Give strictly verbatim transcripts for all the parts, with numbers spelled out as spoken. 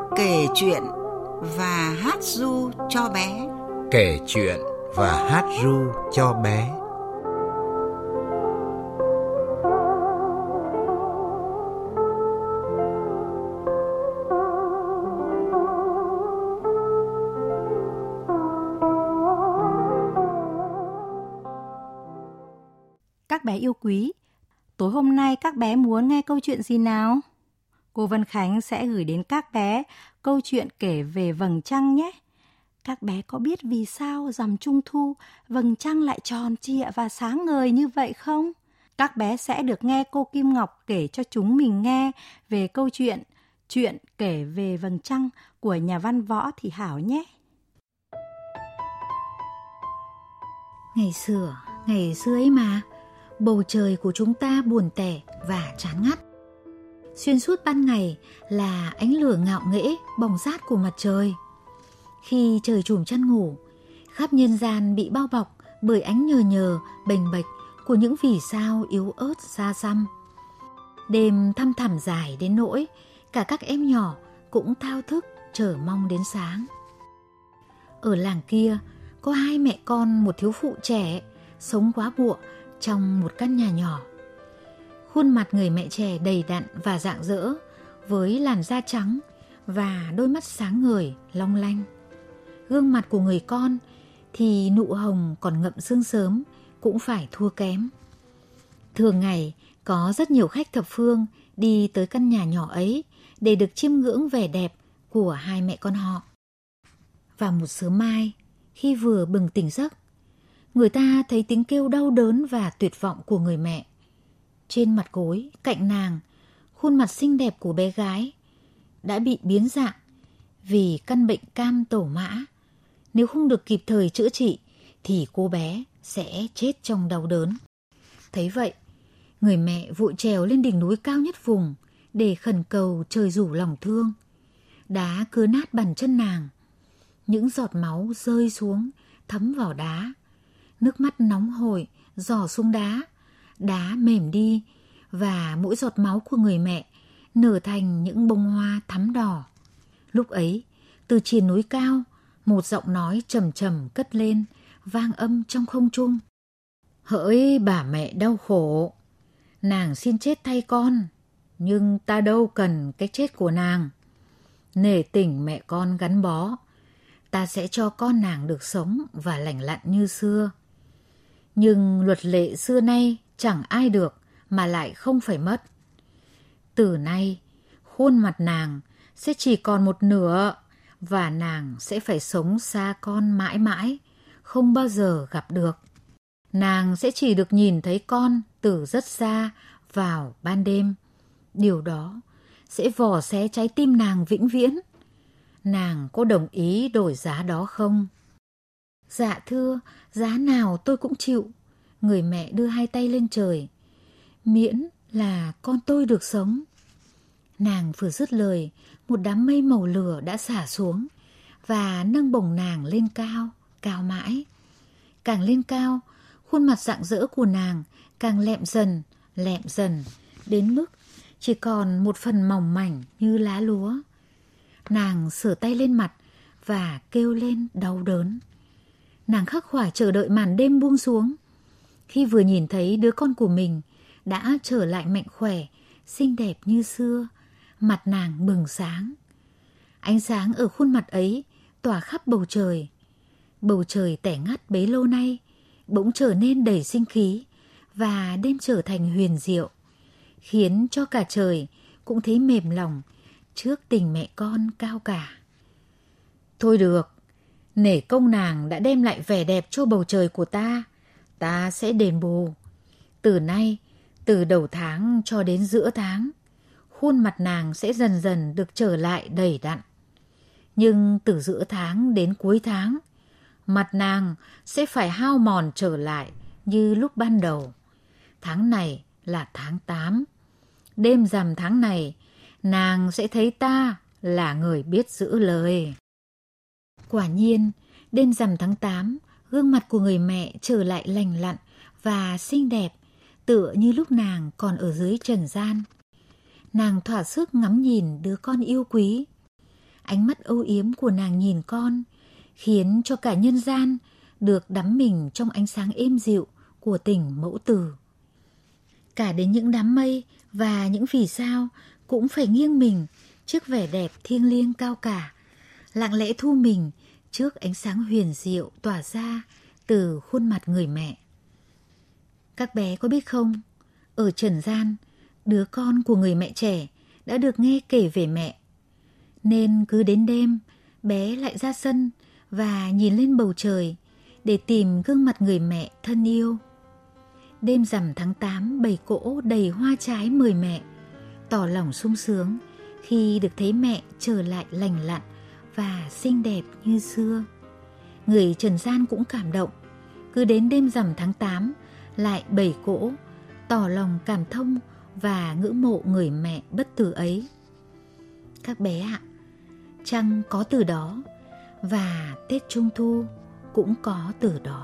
Kể chuyện và hát ru cho bé. Kể chuyện và hát ru cho bé. Các bé yêu quý, tối hôm nay các bé muốn nghe câu chuyện gì nào? Cô Vân Khánh sẽ gửi đến các bé câu chuyện kể về vầng trăng nhé. Các bé có biết vì sao rằm Trung thu vầng trăng lại tròn trịa và sáng ngời như vậy không? Các bé sẽ được nghe cô Kim Ngọc kể cho chúng mình nghe về câu chuyện Chuyện kể về vầng trăng của nhà văn Võ Thị Hảo nhé. Ngày xưa, ngày xưa ấy mà, bầu trời của chúng ta buồn tẻ và chán ngắt. Xuyên suốt ban ngày là ánh lửa ngạo nghễ bỏng rát của mặt trời. Khi trời chùm chăn ngủ, khắp nhân gian bị bao bọc bởi ánh nhờ nhờ, bềnh bệch của những vì sao yếu ớt xa xăm. Đêm thăm thẳm dài đến nỗi cả các em nhỏ cũng thao thức chờ mong đến sáng. Ở làng kia có hai mẹ con một thiếu phụ trẻ sống quá bụa trong một căn nhà nhỏ. Khuôn mặt người mẹ trẻ đầy đặn và rạng rỡ, với làn da trắng và đôi mắt sáng ngời, long lanh. Gương mặt của người con thì nụ hồng còn ngậm sương sớm cũng phải thua kém. Thường ngày có rất nhiều khách thập phương đi tới căn nhà nhỏ ấy để được chiêm ngưỡng vẻ đẹp của hai mẹ con họ. Vào một sớm mai, khi vừa bừng tỉnh giấc, người ta thấy tiếng kêu đau đớn và tuyệt vọng của người mẹ. Trên mặt gối, cạnh nàng, khuôn mặt xinh đẹp của bé gái đã bị biến dạng vì căn bệnh cam tổ mã. Nếu không được kịp thời chữa trị thì cô bé sẽ chết trong đau đớn. Thấy vậy, người mẹ vội trèo lên đỉnh núi cao nhất vùng để khẩn cầu trời rủ lòng thương. Đá cứa nát bàn chân nàng, những giọt máu rơi xuống thấm vào đá. Nước mắt nóng hổi rỏ xuống đá, đá mềm đi và mỗi giọt máu của người mẹ nở thành những bông hoa thắm đỏ. Lúc ấy, từ triền núi cao, một giọng nói trầm trầm cất lên, vang âm trong không trung. Hỡi bà mẹ đau khổ, nàng xin chết thay con, nhưng ta đâu cần cái chết của nàng. Nể tình mẹ con gắn bó, ta sẽ cho con nàng được sống và lành lặn như xưa. Nhưng luật lệ xưa nay chẳng ai được mà lại không phải mất. Từ nay, khuôn mặt nàng sẽ chỉ còn một nửa và nàng sẽ phải sống xa con mãi mãi, không bao giờ gặp được. Nàng sẽ chỉ được nhìn thấy con từ rất xa vào ban đêm. Điều đó sẽ vò xé trái tim nàng vĩnh viễn. Nàng có đồng ý đổi giá đó không? Dạ thưa, giá nào tôi cũng chịu. Người mẹ đưa hai tay lên trời. Miễn là con tôi được sống. Nàng vừa dứt lời, một đám mây màu lửa đã xả xuống và nâng bổng nàng lên cao, cao mãi. Càng lên cao, khuôn mặt rạng rỡ của nàng càng lẹm dần, lẹm dần, đến mức chỉ còn một phần mỏng mảnh như lá lúa. Nàng sửa tay lên mặt và kêu lên đau đớn. Nàng khắc khoải chờ đợi màn đêm buông xuống. Khi vừa nhìn thấy đứa con của mình đã trở lại mạnh khỏe, xinh đẹp như xưa, mặt nàng bừng sáng. Ánh sáng ở khuôn mặt ấy tỏa khắp bầu trời. Bầu trời tẻ ngắt bấy lâu nay bỗng trở nên đầy sinh khí và đêm trở thành huyền diệu, khiến cho cả trời cũng thấy mềm lòng trước tình mẹ con cao cả. Thôi được, nể công nàng đã đem lại vẻ đẹp cho bầu trời của ta, ta sẽ đền bù. Từ nay, từ đầu tháng cho đến giữa tháng, khuôn mặt nàng sẽ dần dần được trở lại đầy đặn. Nhưng từ giữa tháng đến cuối tháng, mặt nàng sẽ phải hao mòn trở lại như lúc ban đầu. Tháng này là tháng tám. Đêm rằm tháng này, nàng sẽ thấy ta là người biết giữ lời. Quả nhiên, đêm rằm tháng tám, gương mặt của người mẹ trở lại lành lặn và xinh đẹp, tựa như lúc nàng còn ở dưới trần gian. Nàng thỏa sức ngắm nhìn đứa con yêu quý. ánh mắt âu yếm của nàng nhìn con khiến cho cả nhân gian được đắm mình trong ánh sáng êm dịu của tình mẫu tử. Cả đến những đám mây và những vì sao cũng phải nghiêng mình trước vẻ đẹp thiêng liêng cao cả, lặng lẽ thu mình trước ánh sáng huyền diệu tỏa ra từ khuôn mặt người mẹ. Các bé có biết không, ở trần gian, đứa con của người mẹ trẻ đã được nghe kể về mẹ. Nên cứ đến đêm, bé lại ra sân và nhìn lên bầu trời để tìm gương mặt người mẹ thân yêu. Đêm rằm tháng tám, bầy cỗ đầy hoa trái mời mẹ, tỏ lòng sung sướng khi được thấy mẹ trở lại lành lặn và xinh đẹp như xưa. Người trần gian cũng cảm động, cứ đến đêm rằm tháng tám lại bầy cỗ, tỏ lòng cảm thông và ngưỡng mộ người mẹ bất tử ấy. Các bé ạ, trăng có từ đó và Tết Trung Thu cũng có từ đó.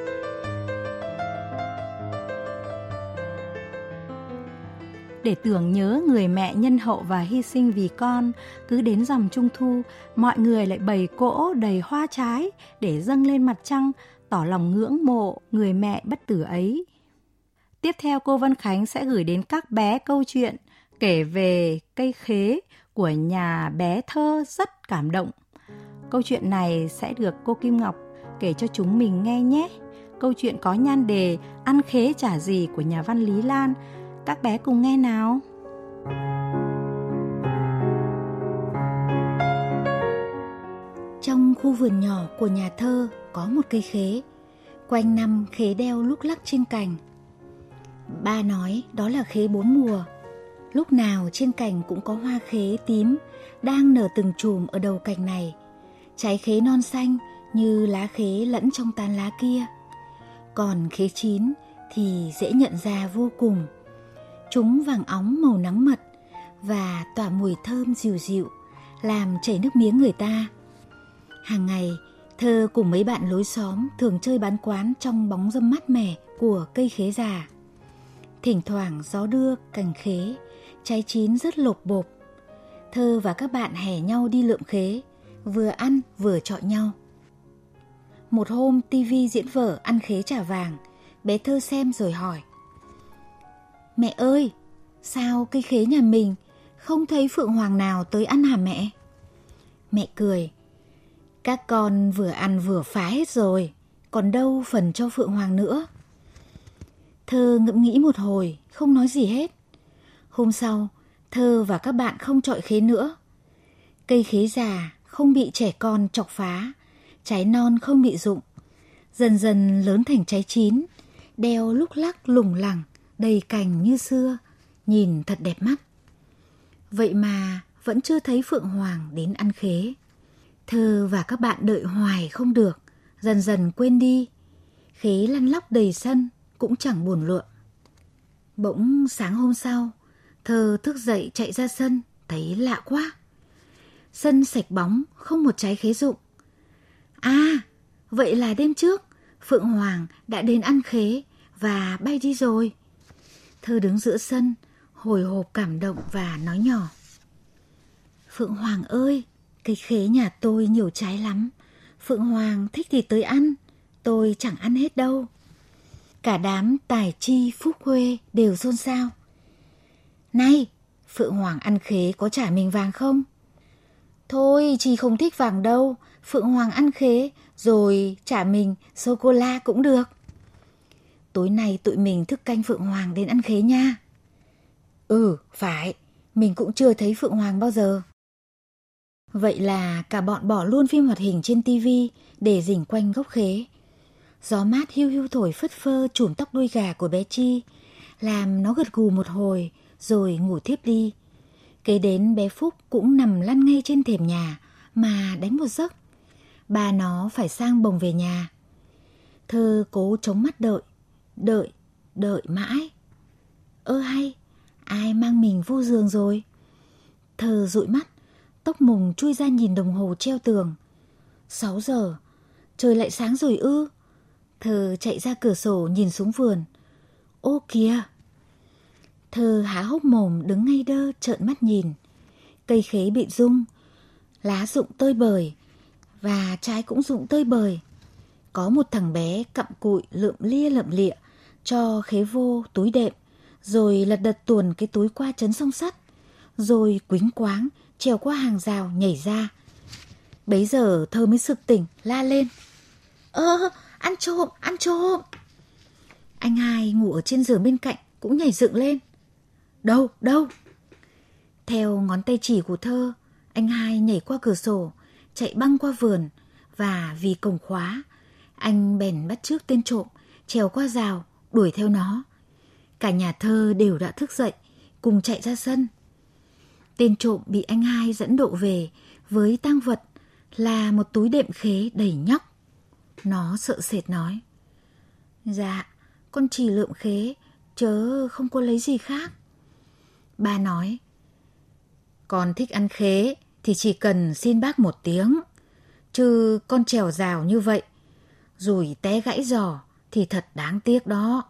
Để tưởng nhớ người mẹ nhân hậu và hy sinh vì con, cứ đến rằm Trung Thu, mọi người lại bày cỗ đầy hoa trái để dâng lên mặt trăng, tỏ lòng ngưỡng mộ người mẹ bất tử ấy. Tiếp theo, cô Vân Khánh sẽ gửi đến các bé câu chuyện kể về cây khế của nhà bé thơ rất cảm động. Câu chuyện này sẽ được cô Kim Ngọc kể cho chúng mình nghe nhé. Câu chuyện có nhan đề Ăn khế trả gì của nhà văn Lý Lan. Các bé cùng nghe nào. Trong khu vườn nhỏ của nhà thơ có một cây khế. Quanh năm khế đeo lúc lắc trên cành. Ba nói đó là khế bốn mùa. Lúc nào trên cành cũng có hoa khế tím đang nở từng chùm ở đầu cành này. Trái khế non xanh như lá khế lẫn trong tán lá kia. Còn khế chín thì dễ nhận ra vô cùng. Chúng vàng óng màu nắng mật và tỏa mùi thơm dịu dịu, làm chảy nước miếng người ta. Hàng ngày, Thơ cùng mấy bạn lối xóm thường chơi bán quán trong bóng râm mát mẻ của cây khế già. Thỉnh thoảng gió đưa cành khế, trái chín rất lộp bộp. Thơ và các bạn hẻ nhau đi lượm khế, vừa ăn vừa chọi nhau. Một hôm tivi diễn vở ăn khế trả vàng, bé Thơ xem rồi hỏi: Mẹ ơi, sao cây khế nhà mình không thấy phượng hoàng nào tới ăn hả mẹ? Mẹ cười: Các con vừa ăn vừa phá hết rồi, còn đâu phần cho phượng hoàng nữa. Thơ ngẫm nghĩ một hồi, không nói gì hết. Hôm sau, Thơ và các bạn không chọi khế nữa. Cây khế già không bị trẻ con chọc phá, trái non không bị rụng, dần dần lớn thành trái chín, đeo lúc lắc lủng lẳng, đầy cành như xưa, nhìn thật đẹp mắt. Vậy mà vẫn chưa thấy phượng hoàng đến ăn khế. Thơ và các bạn đợi hoài không được, dần dần quên đi. Khế lăn lóc đầy sân, cũng chẳng buồn lượm. Bỗng sáng hôm sau, Thơ thức dậy chạy ra sân, thấy lạ quá. Sân sạch bóng, không một trái khế rụng. À, vậy là đêm trước, phượng hoàng đã đến ăn khế và bay đi rồi. Thơ đứng giữa sân, hồi hộp cảm động và nói nhỏ: Phượng hoàng ơi, cây khế nhà tôi nhiều trái lắm. Phượng hoàng thích thì tới ăn, tôi chẳng ăn hết đâu. Cả đám tài chi phúc khuê đều xôn xao: Này, phượng hoàng ăn khế có trả mình vàng không? Thôi, chị không thích vàng đâu. Phượng hoàng ăn khế rồi trả mình sô-cô-la cũng được. Tối nay tụi mình thức canh phượng hoàng đến ăn khế nha. Ừ, phải, mình cũng chưa thấy phượng hoàng bao giờ. Vậy là cả bọn bỏ luôn phim hoạt hình trên tivi để rình quanh gốc khế. Gió mát hiu hiu thổi phất phơ chùm tóc đuôi gà của bé Chi, làm nó gật gù một hồi rồi ngủ thiếp đi. Kế đến bé Phúc cũng nằm lăn ngay trên thềm nhà mà đánh một giấc. Ba nó phải sang bồng về nhà. Thơ cố chống mắt đợi, đợi, đợi mãi. Ơ hay, ai mang mình vô giường rồi? Thơ dụi mắt, tóc mùng chui ra nhìn đồng hồ treo tường. Sáu giờ, trời lại sáng rồi ư? Thơ chạy ra cửa sổ nhìn xuống vườn. Ô kìa! Thơ há hốc mồm đứng ngay đơ trợn mắt nhìn. Cây khế bị rung, Lá rụng tơi bời và trái cũng rụng tơi bời. Có một thằng bé cặm cụi lượm lia lượm lịa cho khế vô túi đệm, rồi lật đật tuồn cái túi qua trấn song sắt, rồi quýnh quáng trèo qua hàng rào nhảy ra. Bấy giờ Thơ mới sực tỉnh la lên: Ơ, ăn trộm, ăn trộm! Anh hai ngủ ở trên giường bên cạnh cũng nhảy dựng lên: Đâu, đâu? Theo ngón tay chỉ của Thơ, anh hai nhảy qua cửa sổ, chạy băng qua vườn, và vì cổng khóa, anh bèn bắt chước tên trộm, trèo qua rào, đuổi theo nó. Cả nhà Thơ đều đã thức dậy, cùng chạy ra sân. Tên trộm bị anh hai dẫn độ về với tang vật là một túi đệm khế đầy nhóc. Nó sợ sệt nói: Dạ, con chỉ lượm khế, chớ không có lấy gì khác. Ba nói: Con thích ăn khế thì chỉ cần xin bác một tiếng, chứ con trèo rào như vậy, rủi té gãy giò thì thật đáng tiếc đó.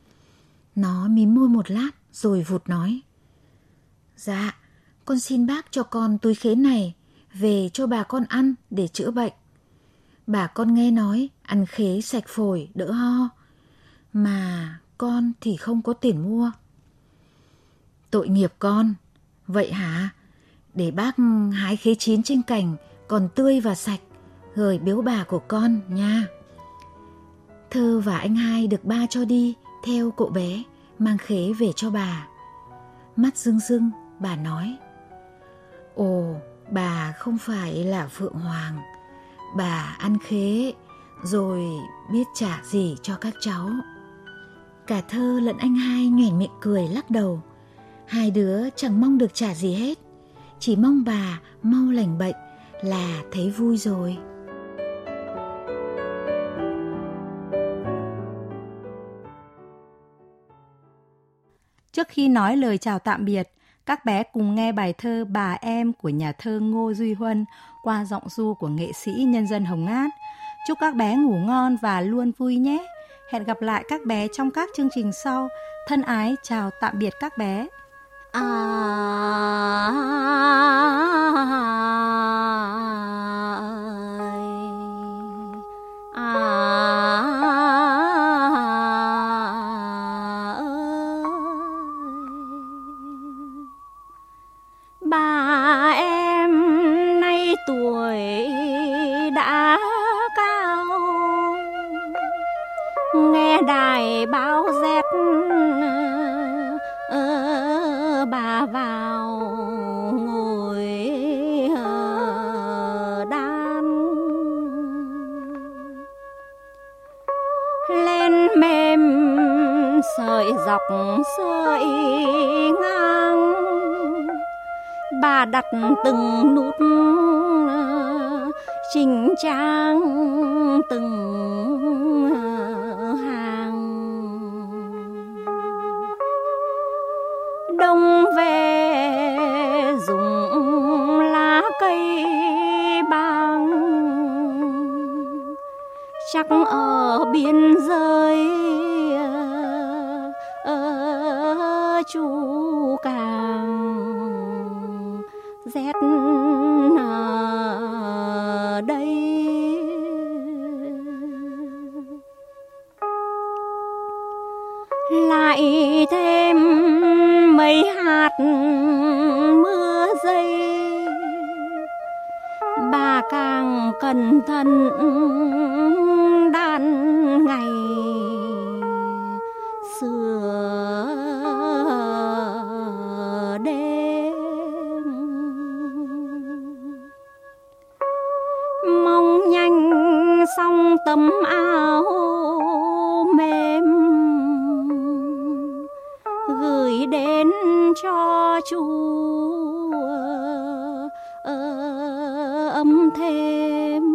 Nó mím môi một lát rồi vụt nói: Dạ, con xin bác cho con túi khế này về cho bà con ăn để chữa bệnh. Bà con nghe nói ăn khế sạch phổi đỡ ho, mà con thì không có tiền mua. Tội nghiệp con. Vậy hả? Để bác hái khế chín trên cành còn tươi và sạch, gửi biếu bà của con nha. Thơ và anh hai được ba cho đi theo cậu bé mang khế về cho bà. Mắt rưng rưng, bà nói: Ồ, bà không phải là Phượng Hoàng. Bà ăn khế rồi biết trả gì cho các cháu. Cả Thơ lẫn anh hai nhoẻn miệng cười lắc đầu. Hai đứa chẳng mong được trả gì hết, chỉ mong bà mau lành bệnh là thấy vui rồi. Trước khi nói lời chào tạm biệt, các bé cùng nghe bài thơ Bà Em của nhà thơ Ngô Duy Huân qua giọng ru của nghệ sĩ nhân dân Hồng Ngát. Chúc các bé ngủ ngon và luôn vui nhé. Hẹn gặp lại các bé trong các chương trình sau. Thân ái chào tạm biệt các bé. À, bà em nay tuổi đã cao, nghe đài báo rét ờ, bà vào ngồi ờ, đan lên mềm sợi dọc sợi ngang, bà đặt từng nút chỉnh trang từng hàng. Đông về dùng lá cây bàng, chắc ở biên giới ở chú càng rét ở đây. Lại thêm mấy hạt mưa rơi, bà càng cẩn thận đan ngày sửa đêm. Mong nhanh xong tấm áo mềm, gửi đến cho chú ấm thêm.